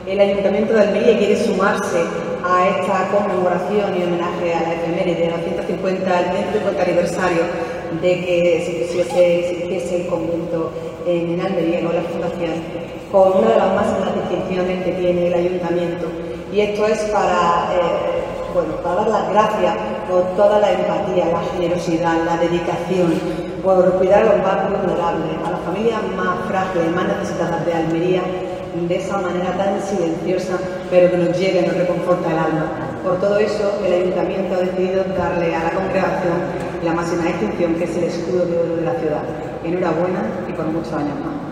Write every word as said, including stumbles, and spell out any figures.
El Ayuntamiento de Almería quiere sumarse a esta conmemoración y homenaje a la efeméride del ciento cincuenta aniversario de que se pusiese, se hiciese el convento en, en Almería con la fundación, con una de las máximas distinciones que tiene el Ayuntamiento. Y esto es para, eh, bueno, para dar las gracias por toda la empatía, la generosidad, la dedicación, por cuidar a los más vulnerables, a las familias más frágiles, más necesitadas de Almería, de esa manera tan silenciosa, pero que nos llega y nos reconforta el alma. Por todo eso, el Ayuntamiento ha decidido darle a la congregación la máxima distinción, que es el escudo de oro de la ciudad. Enhorabuena y por muchos años más.